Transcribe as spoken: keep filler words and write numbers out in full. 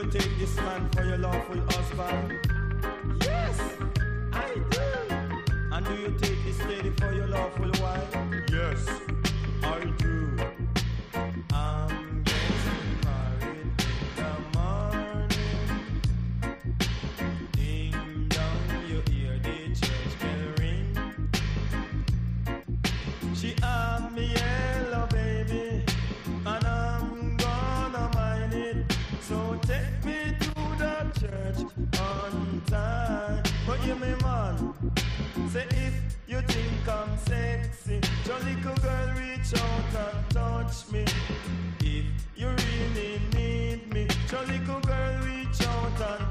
take this man for your lawful husband? Yes, I do. And do you take this lady for your lawful wife? Yes, I do. I'm getting married in the morning. Ding dong, you hear the church bell ring. She asked me yellow baby, and I'm gonna mind it. So take me to the church on time. But you me man, say if you think I'm sexy, your little girl reach out and touch me. If you really need me, your little girl reach out and